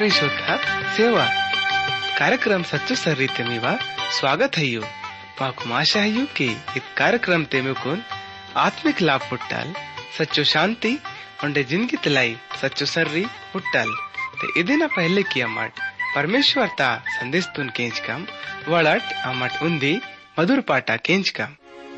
परिशुद्ध सेवा कार्यक्रम सच्चो सर्रीते मीवा स्वागत है यू माकु आशा है यू कि इस कार्यक्रम ते मेकुन आत्मिक लाभ पुट्टल सच्चो शांति उंडे जिंदगी तलाई सच्चो सर्री पुट्टल ते इदिना पहले की अमट परमेश्वर ता संदेश तुन केंच कम वड़ट अमट उन्दी मधुर पाटा केंच कम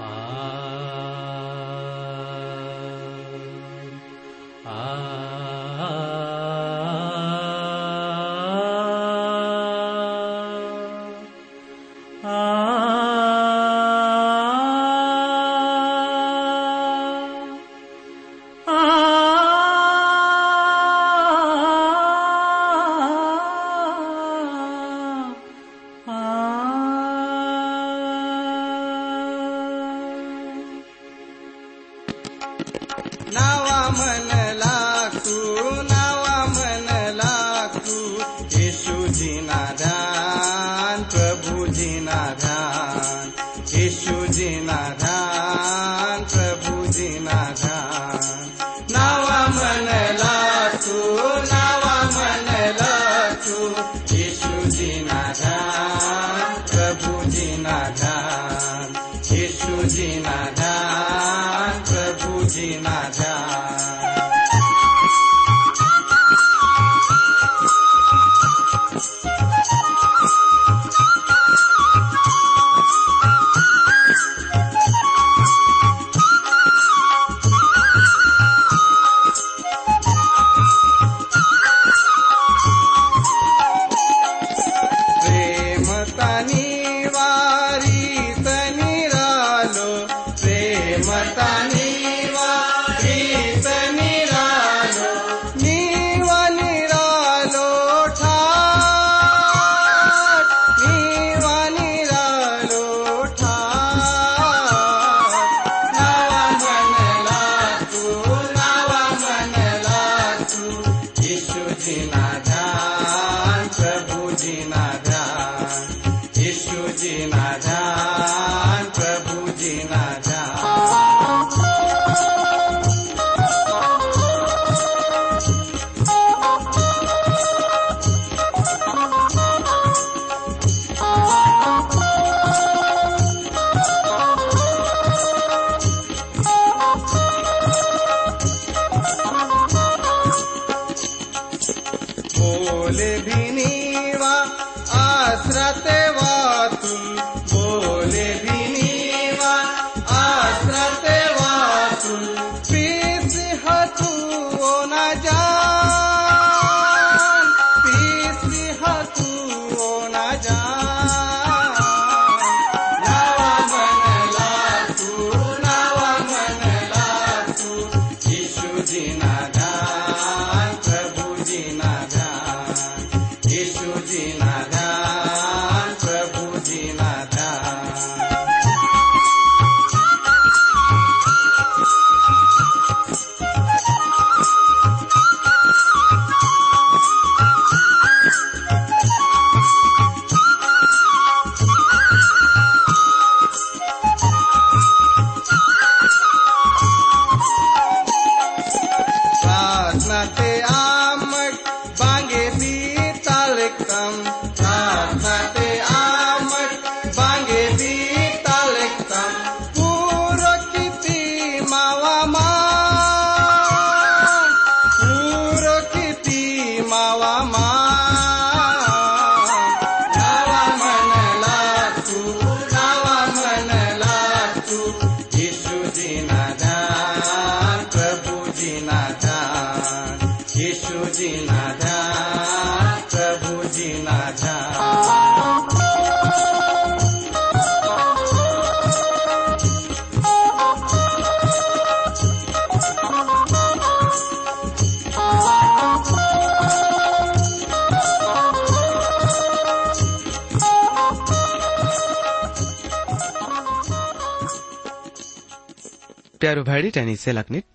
प्यारो भाई टैनी से लकनित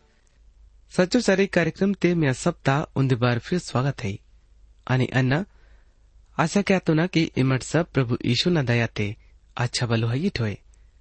सच्चो सारे कार्यक्रम ते मैं सप्ताह उन्द बार फिर स्वागत है आणि अन्ना आशा क्या तो ना कि इमट सब प्रभु यीशु न दया ते अच्छा बलो है ठोए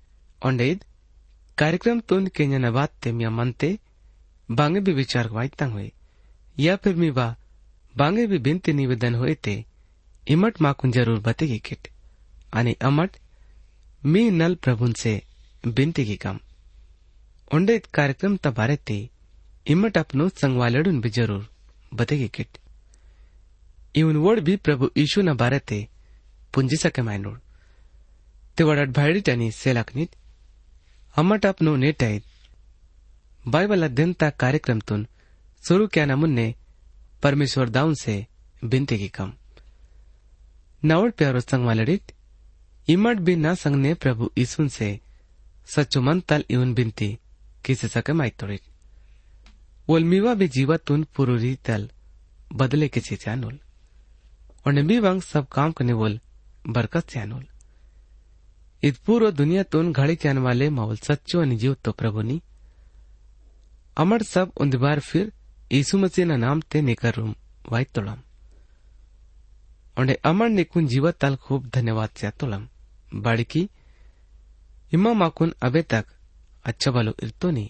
ओंडेद कार्यक्रम तुन केन्या नबात ते मिया मनते बांगे भी विचार वाइतंग हुए या फिर मी बा बांगे भी बिनती निवेदन हुए ते इमट माकून जरूर बतेगी किट आणि अमट मी नल प्रभुन से बिनती की कम उंडे कार्यक्रम तबारे ते इमट अपनो संगवालडून भी जरूर बतेगी किट इवन वोड भी प्रभु यीशु न बारे ते पुंजी सके मायनोड ते वडट भाईडी टनी सेलाकनीत अमट अपनो नेटाईत बाइबल अध्ययनता कार्यक्रम तुन सुरू क्या नमुन्ने परमेश्वर दाऊन से बिनती की कम नावड़ प्यारो संगवालडित इमट भी ना संगने प्रभु यीशु से सच्चो मन तल इवन बिनती किसे सके माइतोड़ित वोल मीवा भी जीवतुन पुरुरी तल बदले के चानोल और नबी वांग सब काम करने वोल बरकत चानोल इत पूरो दुनिया तुन घड़ी जान वाले मावल सच्चो अनि जीव तो प्रभु नी अमर सब उन्दबार फिर यीशु मसीह ना नाम ते निकर रूम वाइट तोलम और अमर निकुन जीवत तल खूब धन्यवाद से तोलम बाड़की इमा माकुन अबे तक अच्छा बालो इरतो नी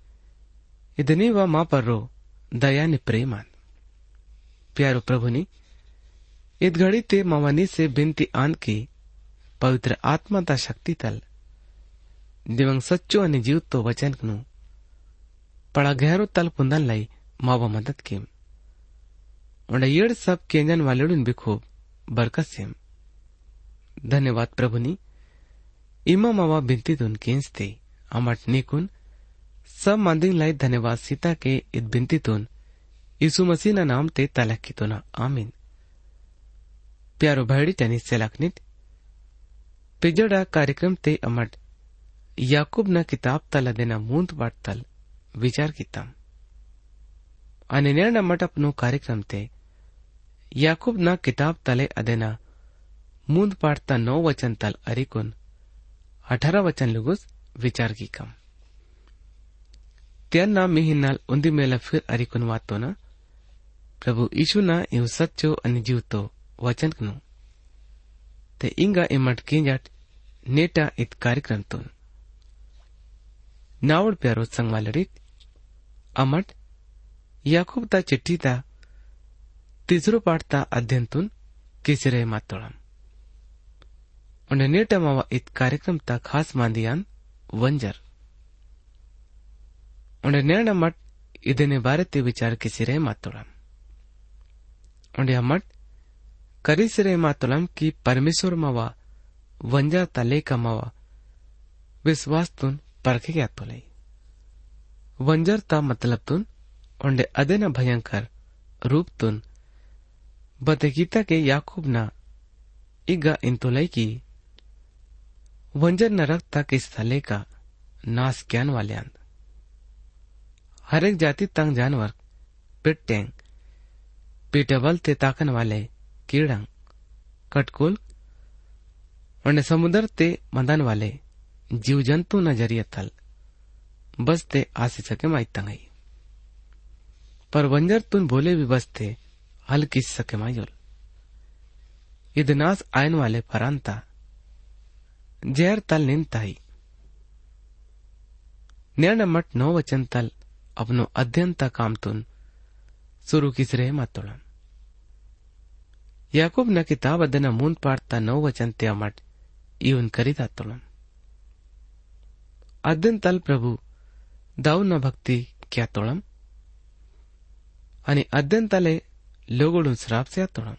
इतनी व माँ पर रो दया नि प्रेमान प्यारो प्रभु नी इत घड़ी ते मावानी से बिनती आन की पवित्र आत्मा ता शक्ति तल दिवंग सच्चो अनि जीव तो वचन कनु पड़ा गहरो तल पुंदन लाई मावा मदद किम और येड़ सब केंजन वालेडुन भी खूब बरकत सेम धन्यवाद प्रभु नी इमा मावा बिनती तुन केंसते अमट निकुन सब मंदिंग लाई धन्यवाद सीता के इत बिनती तुन यीशु मसीह ना नाम ते तलक की तो ना आमीन प्यारो भाईडी टेनिस से लखनित पिजड़ा कार्यक्रम ते अमट याकूब न किताब तल देना मूंद बाट तल विचार किताम आणि निर्णय मट अपनो कार्यक्रम ते याकूब न किताब तले अदेना मूंद पाठता 9 वचन तल अरिकुन 18 वचन लुगुस विचार की कम त्यांना मी हिन्नाल उंदी मेला फिर अरिकुन वातो ना प्रभु यीशु ना इव सच्चो अनि जीवतो वचन कनु ते इंगा इमट किंजट नेटा इत कार्यक्रम तुन नावड़ प्यारो संगवालडित अमट याकूब ता चिट्ठी ता तीसरो पाठ ता अध्ययन तुन किसरे मातोड़म और नेटा मावा इत कार्यक्रम ता खास मांदियान वंजर और निर्णय मट इदने बारे ते विचार किसरे मातोड़म और मट करिसरे मातोलम की परमेश्वर मावा वंजर तले का मावा विश्वास तुन परखे गया तो लई वंजर ता मतलब तुन और अदेना भयंकर रूप तुन बतगीता के याकूब ना इगा इंतोलई की वंजर नरक था किस थले का नास ज्ञान वाले अंद हर एक जाति तंग जानवर पिटेंग पीटेबल ते ताकन वाले कीड़ंग कटकुल और समुद्र ते मंदन वाले जीव जंतु नजरिया तल बस ते आसी सके माई तंगई पर वंजर तुन बोले भी बसते हल किस सके मायोल इदनास आयन वाले फरांता जहर तल निंताई निर्णय मट 9 वचन तल अपनो अध्ययन ता काम तुन शुरू किस रहे मातोड़म याकूब न किताब अदना मूंद पाठता 9 वचन ते अमट इवन करीता तोड़म अध्ययन तल प्रभु दाऊ न भक्ति क्या तोड़म आणि अध्ययन तले लोगोडून श्राप से तोड़म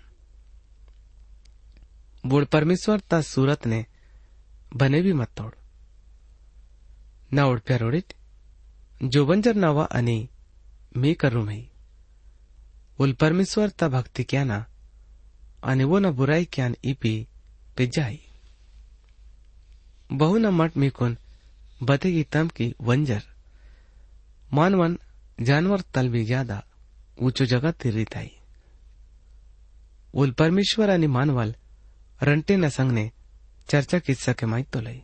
बोल परमेश्वर ता सूरत ने बने भी मत तोड़ ना उड़ प्यारोडित जो वंजर नावा आणि मी करू मई बोल परमेश्वर ता भक्ति क्या ना आणि वो न बुराई क्यान इपी पिजाई बहु न मट मिकुन बतेगी तम की वंजर मानवन जानवर तल भी ज्यादा ऊंचो जगह तिरिताई उल परमेश्वर आणि मानवल रंटे न संगने चर्चा किस्सा के माहित तो लई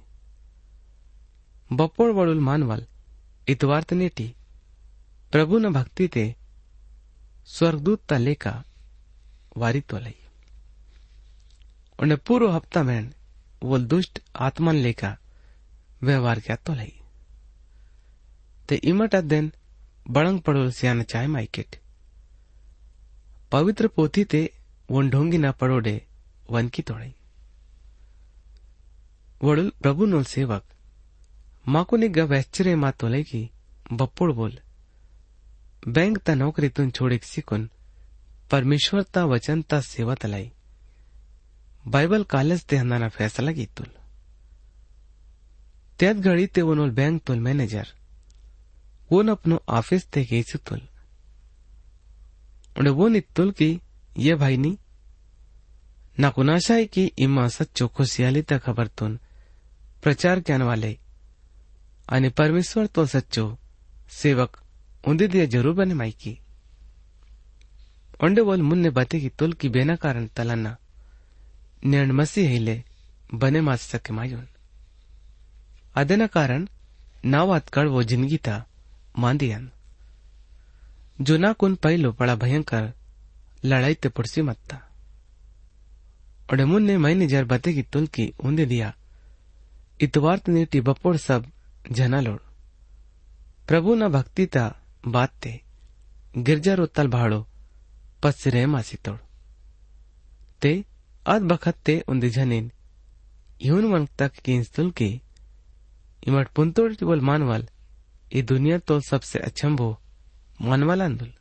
बपोड़ वडुल मानवल इतवार्त नेटी प्रभु न भक्ति ते स्वर्गदूत ता लेका वारी तो लई और पूरो हफ्ता में वो दुष्ट आत्मन लेका व्यवहार क्या तो लई ते इमट अध्ययन बड़ंग पड़ोल सियान चाय माइकेट पवित्र पोथी ते वन ढोंगी ना पड़ोडे वन की तोड़ई वड़ुल प्रभु नोल सेवक माको निग्गा वैश्चर्य मा तोले की बप्पोड़ बोल बैंक ता नौकरी तुन छोड़े सिकुन परमेश्वर ता वचन ता सेवा तलाई बाइबल कॉलेज ते हंदाना फैसला की तुल त्यात घड़ी ते वनोल बैंक तुल मैनेजर वो न अपनो ऑफिस ते गेसु तुल उन्हें वो नित्तुल की ये भाई नी ना कुनाशाई की इमा सच्चो खुशियाली ता खबर तुन प्रचार करने वाले आणि परमेश्वर तो सच्चो सेवक उन्दे दिया जरूर बने माई की ओंडे बोल मुन्ने बाते की तुल की बेना कारण तलाना निर्ण मसी हिले बने मास सके मायून अदेना कारण नावात कड़ वो जिंदगी था मांदियन जो ना कुन पहलो बड़ा भयंकर लड़ाई ते पुड़सी मत्ता और मुन्ने महीने जर बते की तुल की उन्दे दिया इतवार नीटी बपोड़ सब जना लोड़ प्रभु न भक्ति ता बात ते गिरजा रो तल भाड़ो पस्सिरे मासी तोड़ ते अद बखत ते उन्दे जनीन यून वन तक की इंस्तुल की इमट पुंतोड़ बोल मानवाल ये दुनिया तो सबसे अच्छम्भो मानवाल अंदुल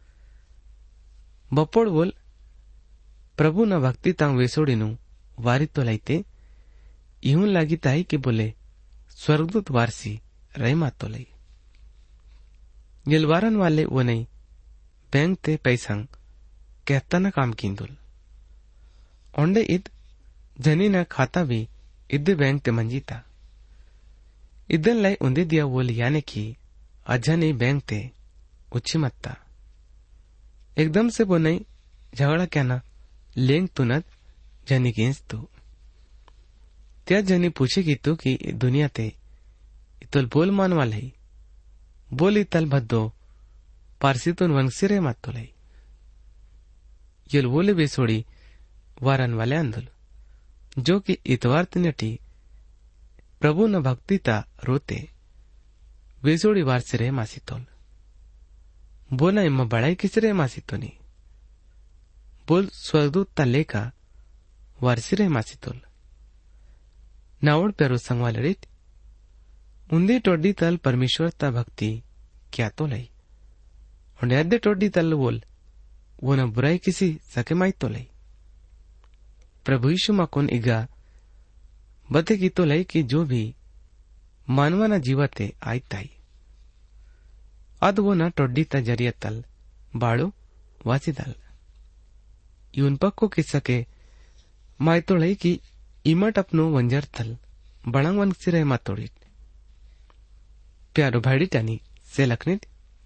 बपोड़ बोल प्रभु न भक्ति तांग वेसोड़ीनु वारी तो लाइते यूं लागी ताई के बोले स्वर्गदूत वारसी रहीमा तो लई गिलवारन वाले वो नहीं बैंक ते पैसंग कहता न काम कींदुल ओंडे इद जनी न खाता भी इद्दे बैंक ते मंजीता इदन लाई उन्दे दिया बोल याने की अजा नहीं बैंक ते उच्छी मत्ता एकदम से वो नहीं झगड़ा क्या ना लेंग तुनत जनी गेंस तू त्या जनी पूछेगी तू कि दुनिया ते इतल बोल मान वाले बोली तल भद्दो पारसी तुन वंगसिरे मत तो लाई यल बोले बेसोड़ी वारन वाले अंदुल जो कि इतवार नटी प्रभु न भक्ति ता रोते बेसोड़ी वार सिरे मासी तोल बोला इम्मा बड़ाई किसरे मासी तो नहीं बोल स्वर्गदूत ता लेका वार सिरे मासी तोल नावड़ प्यारो संगवाल रित उन्दे टोडी तल परमेश्वर ता भक्ति क्या तो लाई और अद्दे टोडी तल बोल वो न बुराई किसी सके माई तो लाई प्रभु यीशु माकोन इगा बते की तो लाई कि जो भी मानवाना जीवते आई ताई अद वो न टोडी ता जरिया तल बाड़ो वासी दल यून पक्को किस्सा के माई तो लाई कि इमट अपनो वंजर थल बड़ंग वन सिरे मा तोड़ी प्यारो भाड़ी टानी से लखने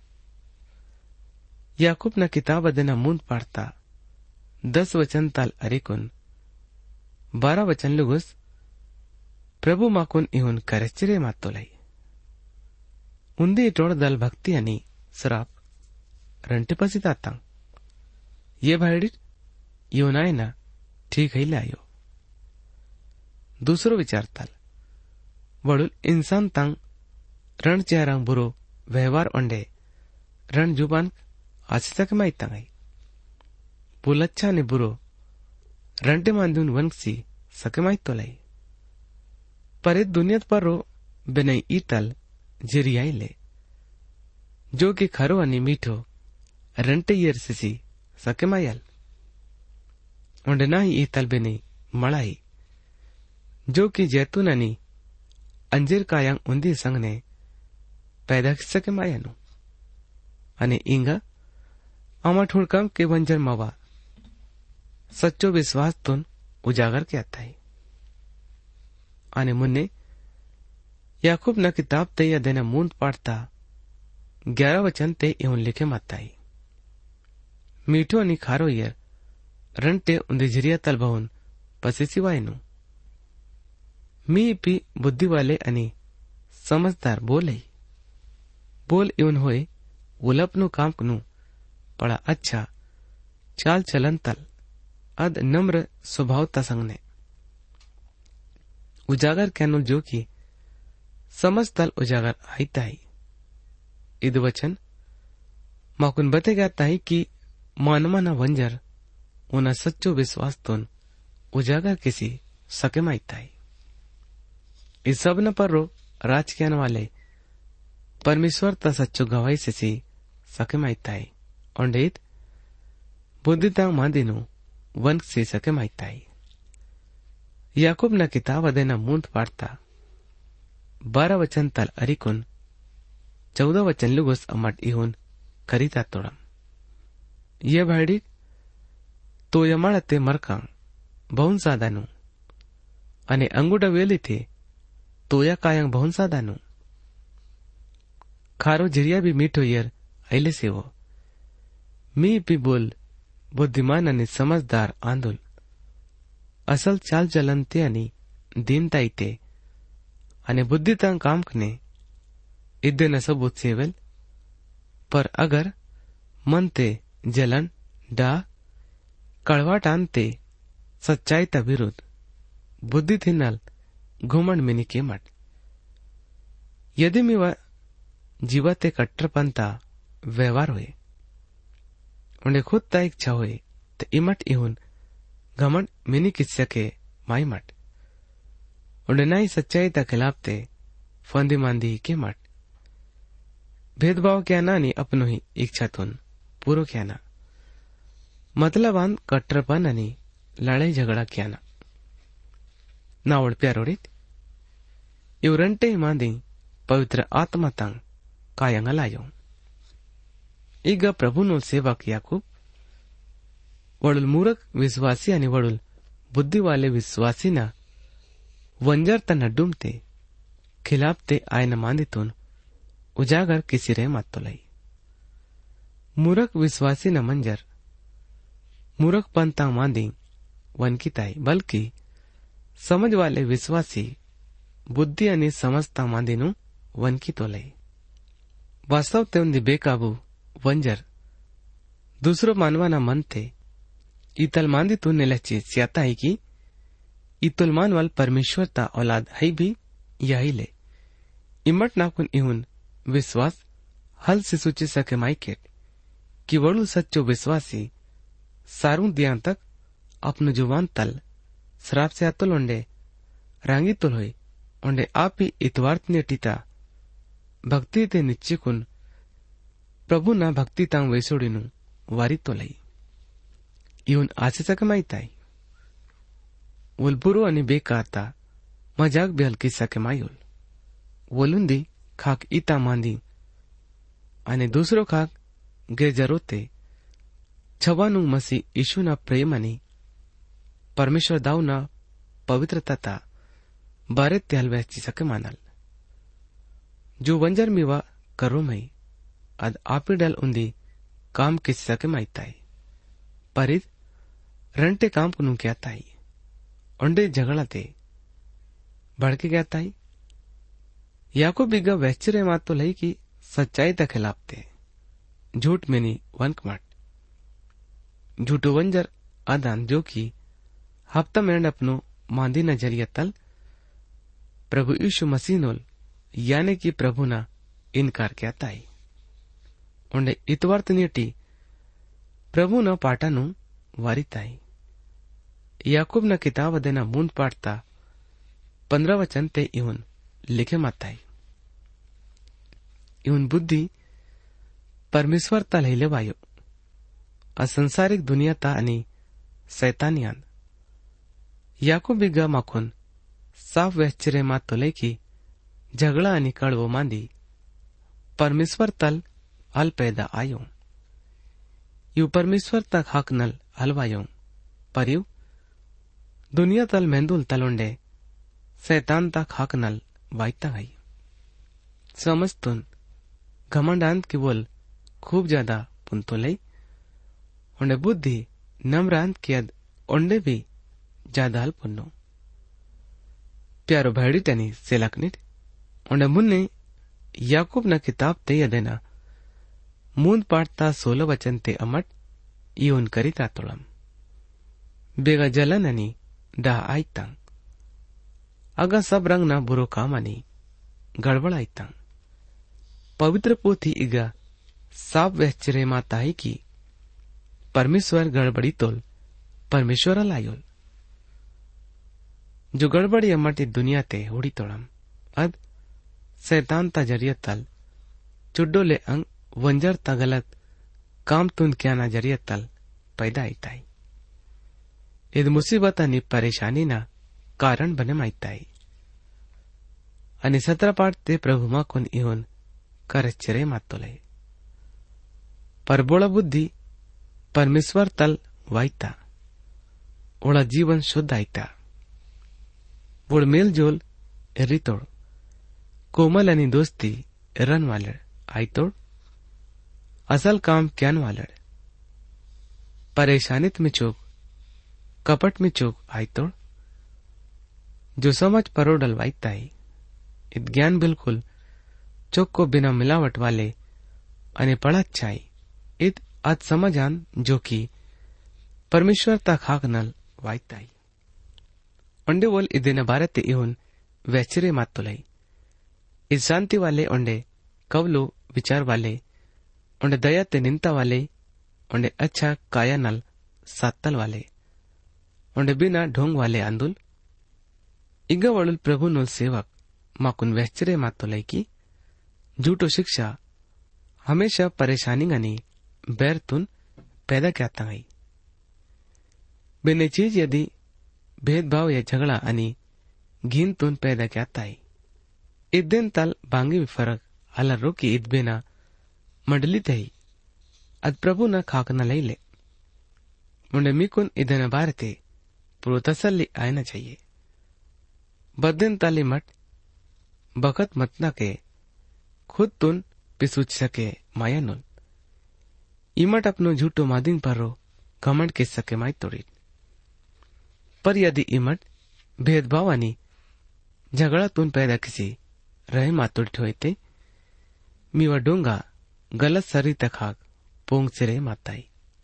याकूब न किताब अदेना मूंद पाड़ता 10 वचन ताल अरिकुन 12 वचन लुगुस प्रभु माकुन इहुन करचिरे मातोलाई उन्दे इटोड़ दल भक्ति अनि सराप रंटे ताता ये भाड़ी योनाय ना ठीक है लायो दूसरो विचार तल वड़ुल इंसान तंग रण चेहरांग बुरो व्यवहार ओंडे रण जुबान आज तक माई तंगाई पुल अच्छा ने बुरो रंटे मांदून वंशी सके माई तो लाई पर दुनिया पर रो बेनई ईतल जिरियाई ले जो कि खरो अनि मीठो रंटे यर सिसी सके मायल ओंडे ना ही ईतल बेनई मड़ाई जो कि जैतून अनि अंजीर कायांग उन्दी संग ने पैदा सके मायानु अने इंगा आमा ठुड़कम के वंजर मवा सच्चो विश्वास तुन उजागर के आता है अने मुन्ने याकूब न किताब ते या देना मूंद पाड़ता 11 वचन ते इवन लिखे माताई मीठो अनि खारो यर रंटे उन्दे जिरिया तल बहुन पसी सिवायनु मी पी बुद्धि वाले अनि समझदार बोल इवन होए उलपनु काम कनु बड़ा अच्छा चाल चलन तल अद नम्र स्वभाव तसंग ने उजागर कैनु जो की समझ तल उजागर आईता ही इद वचन माकुन बते गाता है कि मानवाना वंजर उना सच्चो विश्वास तोन उजागर किसी सके माइताई इस सब न पर रो राज कियान वाले परमेश्वर ता सच्चो गवाही से सके माइताई ओंडेत बुद्धिता मादिनु वन से सके माइताई याकूब न किताब अदेना मूंद पाड़ता 12 वचन तल अरिकुन 14 वचन लुगोस अमट इहुन करीता तोड़म ये भाड़ी तो यमाड़ते मरका बहुन सादानु अने अंगुडा वेली थे तोया कायंग बहुन सादानु खारो जिरिया भी मीठो यर ऐले से वो मी भी बोल बुद्धिमान अने समझदार आंदोल असल चाल चलन ते आणि दीनता इते अने बुद्धिता काम कने इदे न सबूत सेवेल पर अगर मन ते जलन डा कड़वाट आनते सच्चाई ता विरुद्ध बुद्धि थी नल घुमंड मिनी के मट यदि मी व जीवते कट्टरपंता व्यवहार हुए उन्हें खुद ता इच्छा हुए तो इमट इहुन घमंड मिनी किस्से के माई मट उन्हें नाई सच्चाई ता खिलाफ ते फंदी मांदी के मट भेदभाव क्या ना नी अपनो ही इच्छा तुन पूरो क्या ना मतलब आन कट्टरपन आणि लड़ाई झगड़ा क्या ना ओळ प्यारोड़ित इवरंटे मांदी पवित्र आत्मा तंग कायंग लायो ಈಗ ಪ್ರಭುನು ಸೇವಕ ಯಾಕೂಬ್ वडुल मूरख विश्वासी आणि वडुल बुद्धिवाले विश्वासीना वंजर तना डुमते खिलाफ ते आयन मांदितून उजागर किसी रे मातोलाई मूरख विश्वासी न मंजर मूरख पंता मांदी वनकिताई बल्कि समझ वाले विश्वासी बुद्धि आणि समजता मांदीनु वनकितोलाई वास्तव ते उंदी बेकाबू वंजर दूसरो मानवाना मन थे इतल मांदी तू नेलची स्याता है कि इतुल मानवाल परमेश्वर ता औलाद है भी यही ले इमट नाकुन इहुन विश्वास हल से सूची सके माइकेट कि वड़ू सच्चो विश्वासी सारू दिया तक अपनु जुबान तल शराब से अतुल ओंडे रांगी तुल होई ओंडे आप ही इतवार्थ ने टीता भक्ति ते निश्चिकुन प्रभु ना भक्ति तांग वेसोड़ीनु वारी तो लई इवन आशिषक माइताई वुलबुरु अनि बेकारता मजाक भी हल्की सके मायुल वोलुंदी खाक इता मांदी अने दूसरो खाक गे जरोते छवानु मसी ईशु ना प्रेम अनि परमेश्वर दाऊ ना पवित्रता ता बारे त्याल वहची सके मानल जो वंजर मीवा करो मई अद आपिडल उंदी काम किस सके माइताई परिद रंटे काम कुनु क्या ताई ओंडे झगड़ा ते भड़के गया ताई याको बिगा वैचरे मात तो लई की सच्चाई ता खिलाफ ते झूठ में नी वनकमट झूठो वंजर आदान जो की हफ्ता में अपनो मांदी नजरिया तल प्रभु यीशु मसीह नोल यानी कि प्रभु ना इनकार क्या ताई उंडे इतवर्त नीटी प्रभु न पाटानु वारिताई याकूब न किताब देना मूंद पाटता 15 वचन ते इवन लिखे माताई इवन बुद्धि परमेश्वर ता लहिले वायो असंसारिक दुनिया ता आणि सैतानियान याकूब बिगा माखून साफ वैश्चर्य मात तोले की झगड़ा आणि कड़वो मांदी परमेश्वर तल अल पैदा आयो यू परमेश्वर तक हक नल हलवायो पर यू दुनिया तल मेंदुल तलोंडे शैतान तक हक नल वाइता गई समझतुन घमंडांत की बोल खूब ज्यादा पुंतो लई उन्हें बुद्धि नम्रांत की ओंडे भी ज्यादा हल पुन्नो प्यारो भैडी टनी सेलकनिट उन्हें मुन्ने याकूब न किताब ते यदेना मूंद पाटता 16 वचन ते अमट ईवन करीता तोड़म बेगा जलन अनि डाह आईतांग अगा सब रंग ना बुरो काम अनि गड़बड़ आईतांग पवित्र पोथी इगा साब वहचरे माता ही की परमेश्वर गड़बड़ी तोल परमेश्वर लायोल जो गड़बड़ी अमटी दुनिया ते होड़ी तोड़म अद शैतान ता जरिया तल चुड्डो ले अंग वंजर ता गलत काम तुन क्या ना जरिया तल पैदा आईताई इद मुसीबत अनि परेशानी ना कारण बने माईताई अनि 17 पाठ ते प्रभु मा कोन इहोन करच्चरे मातोले पर बोला बुद्धि परमेश्वर तल वाईता ओला जीवन शुद्ध आईता बोल मेल जोल रितोड़ कोमल अनि दोस्ती रन वालड़ आईतोड़ असल काम क्यान वालड़ परेशानित में चोक कपट में चोक आईतोड़ जो समझ परो डलवाईताई इत ज्ञान बिल्कुल चोक को बिना मिलावट वाले अने पढ़त छाई इत आज समझान जो कि परमेश्वर ता खाक नल वाईताई ओंडे बोल इदेन भारत इहुन वैचरे मातुलाई इस शांति वाले ओंडे कवलो विचार वाले ओंडे दया ते निंता वाले ओंडे अच्छा काया नल सातल वाले ओंडे बिना ढोंग वाले आंदुल इगा वड़ुल प्रभु नुल सेवक माकुन वैचरे मातुलाई की झूठो शिक्षा हमेशा परेशानी गनी बैर तुन पैदा क्या तंगाई बिने चीज यदि भेदभाव या झगड़ा अनि घिन तुन पैदा क्या ताई इद्देन तल बांगी फरक अला रोकी इद्बेना मंडली तही अद प्रभु न खाक न लई ले मुंडे मिकुन इदेन बारते पुरो तसल्ली आयना चाहिए बद्देन ताली मट बखत मतना के खुद तुन पिसुच सके माया नुल इमट अपनो झूठो मादिंग परो घमंड के सके माई तोड़ी पर यदि इमट भेदभाव आणि झगड़ा तुन पैदा किसी रहे मातुड़ ठोयते मीवा डोंगा गलत सरी तखाक पोंग से रहे माताई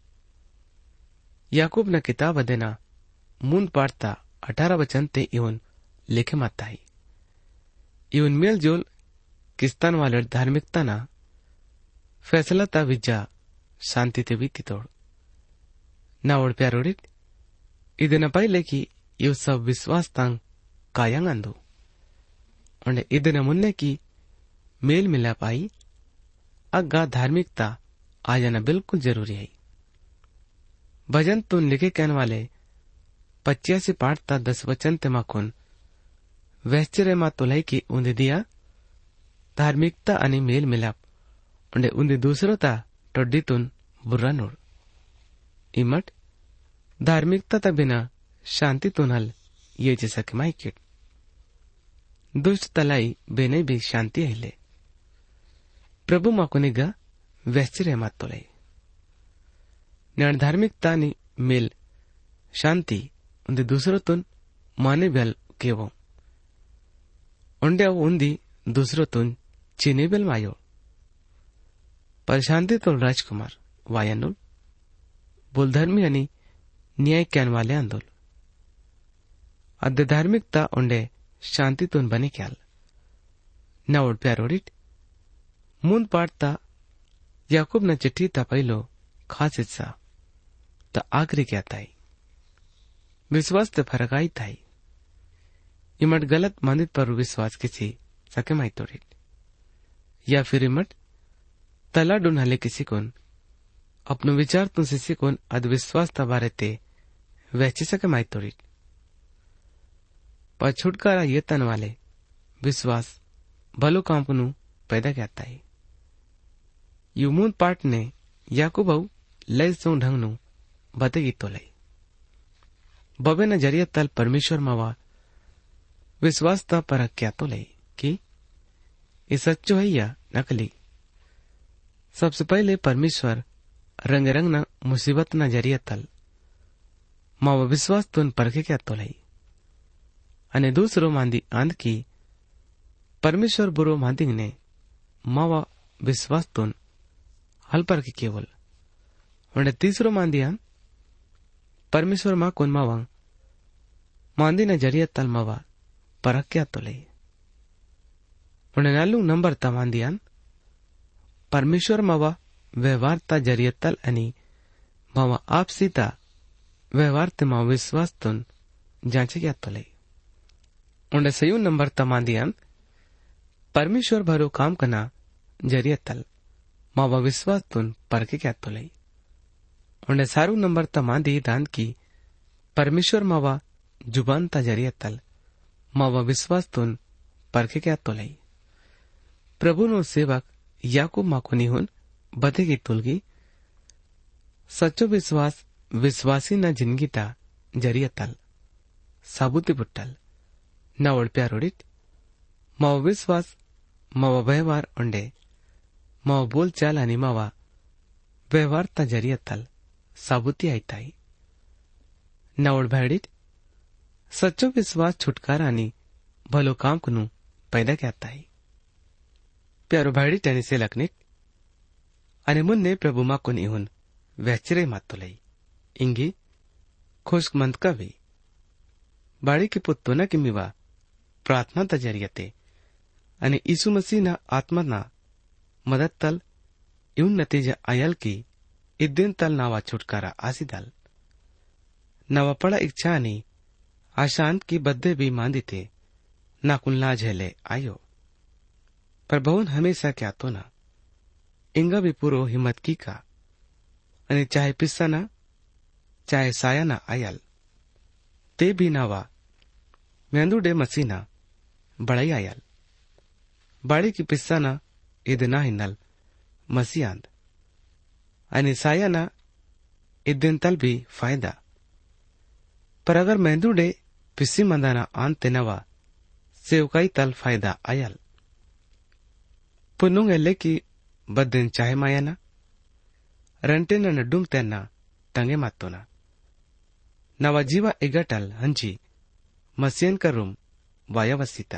याकूब न किताब देना मुन पाड़ता 18 वचन ते इवन लिखे माताई इवन मेल जोल किस्तान वाले धार्मिकता ना फैसला ता विज्जा शांति ते बीती तोड़ ना ओढ़ प्यारोड़ित इदन पहले की यु सब विश्वास तांग कायांग अंदो और इदन मुन्ने की मेल मिला पाई अग्गा धार्मिकता आ जाना बिल्कुल जरूरी है भजन तुन लिखे कहने वाले 85 पाठ ता 10 वचन ते माकुन वैश्चर्य मा तोलाई की उन्दे दिया धार्मिकता अनि मेल मिलाप उन्दे उन्दे दूसरो ता टोड्डी तुन बुरा नोड़ इमट धार्मिकता ता बिना शांति तुन हल ये जैसा कि माइकिट दुष्ट तलाई बेने भी शांति हिले प्रभु माकुनिगा वैश्चर्य मा तोलाई न्याण धार्मिकता नि मेल शांति उन्दे दूसरो तुन माने बेल केवो उंडे उन्दी दूसरो तुन चीनी बेल मायो पर शांति तो राजकुमार वायनुल बोल धर्मी अनि न्याय कैन वाले आंदोल अद्य धार्मिकता उंडे शांति तुन बने ख्याल न उड़ प्यारोडिट मुंद पाड़ता याकूब न चिट्ठी ता पहलो खास हिस्सा ता आखिरी क्या ताई विश्वास ते फरक आई ताई इमट गलत मानित पर विश्वास किसी सके माई तोड़ित या फिर इमट तला डून हले किसी कोन अपनो विचार तुम सिसी कोन अधविश्वास तबारे ते वैचे सके माई तोड़ित पर छुटकारा ये तन वाले विश्वास भलो कांपनु पैदा क्या है युमून पाठ ने याकूब लय सो ढंग नु बतेगी तो लई बबे न जरिया तल परमेश्वर मावा विश्वास ता परख क्या तो लई कि ये सच्चो है या नकली सबसे पहले परमेश्वर रंग रंग न मुसीबत न जरिया तल मावा विश्वास तुन परखे क्या तो लई अने दूसरो मांदी आंध की परमेश्वर बुरो मांदिंग ने मावा विश्वास तुन हल पर के केवल और तीसरो मांदी आंध परमेश्वर मां कोन मावा मांदी न जरिया तल मावा परख क्या तो लई और नालू नंबर ता मांदी आंध परमेश्वर मावा व्यवहार ता जरिया तल अनि मावा आप सीता व्यवहार ते मावा विश्वास तुन जांचे क्या तो लई उन्हें सयू नंबर तमांदियम परमेश्वर भरो काम करना जरिए तल मावा विश्वास तुन परके क्या तो लई उन्हें सारू नंबर तमांदी दान की परमेश्वर मावा जुबान ता जरिए तल मावा विश्वास तुन परके क्या तो लई प्रभु नो सेवक याकूब माको निहुन बतेगी तुलगी सच्चो विश्वास विश्वासी न जिंदगी ता जरिए तल साबुती बुट्टल न ओळप्यारोडित मावा विश्वास मावा व्यवहार उंडे मावा बोल चाल आणि मावा व्यवहार ता जरिए तल साबुती आयताई न ओळभॅडित सच्चो विश्वास छुटकारा आणि भलो काम कुनु पैदा क्याताई प्यारो भाडी त्याने से लकनिक आणि मुन्ने प्रभु मा कुन इहुन व्याचिरे मातुलई इंगी खुशमंद कवी बाड़ी के पुत्तो न किमिवा प्रार्थना ता जरियते आणि यीशु मसीह ना आत्मा ना मदद तल इउन नतीजा आयल की इद्देन तल नावा छुटकारा आसिदल नवा पड़ा इच्छा आणि आशांत की बद्दे भी मांदी थे ना कुल्ला झेले आयो पर बहुन हमेशा क्या तो ना इंगा भी पूरो हिम्मत की का आणि चाहे पिस्सा ना चाहे साया ना आयल ते भी नावा मेंदुडे मसीना बड़ाई आयल बाड़ी की पिस्सा ना इदना हिन्नल मसीआंद आणि साया ना इद्देन तल भी फायदा पर अगर मेंदुडे पिस्सी मंदाना आंते नवा सेवकाई तल फायदा आयल पुन्नुंग एल्ले की बद्देन चाहे मायाना रंटे न नड्डुम तेन्ना तंगे मातोना नवा जीवा इगटल हंची मसियन करूम वायावसिता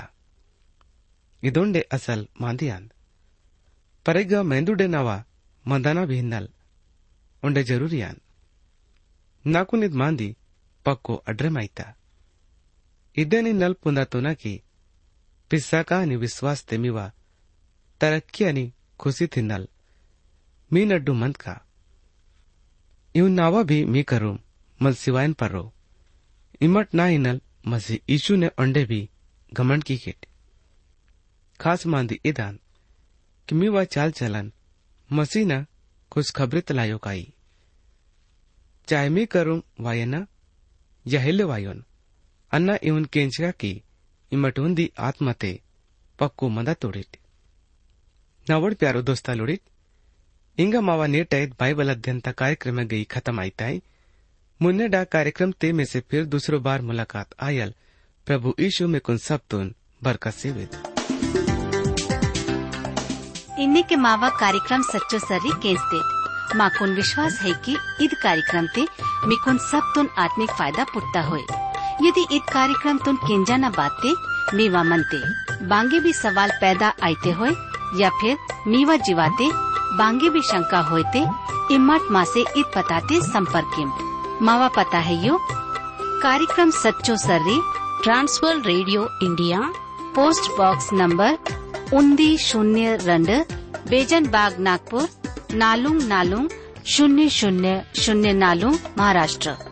इदोंडे असल मांदियान परेग मेंदुडे नवा मंदाना भी हिन्नल उंडे जरूरियान नाकुनिद मांदी पक्को अड्रे माइता इदेनी नल पुंदातोना की पिस्सा का आणि विश्वास तेमिवा तरक्की आणि खुशी थिन्नल मी नड्डू मंद का इवन नावा भी मी करूम मल सिवायन पर रो इमट ना हिनल मसी ईशु ने अंडे भी घमंड की किट खास मांदी इदान कि मी वा चाल चलन मसी न खुश खबरी तलायो काई चाहे मी करूम वायना या हिले वायोन अन्ना इवन केंचगा की इमटुंदी आत्मते पक्को मदा तोडित नावड़ प्यारो दोस्ता लोडित इंगा मावा नेट आयत बाइबल अध्ययन ता कार्यक्रम गई खत्म आईताई मुन्ने डा कार्यक्रम ते में से फिर दूसरो बार मुलाकात आयल प्रभु यीशु में कुन सब तुन बरकत से वेद इन्ने के मावा कार्यक्रम सच्चो सर्री केंस्टेट माकुन विश्वास है कि ईद कार्यक्रम ते मिकुन सब तुन आत्मिक फायदा पुट्टा होए यदि ईद कार्यक्रम तुन केंजा न बाते मीवा मनते बांगे भी सवाल पैदा आते होए या फिर मीवा जीवाते बांगे भी शंका होते इम्मत माँ से ईद पताते संपर्किम मावा पता है यो कार्यक्रम सच्चो सर्री Trans World radio India post box number 1902 Bezon Bagh Nagpur नालुंग 0004 महाराष्ट्र।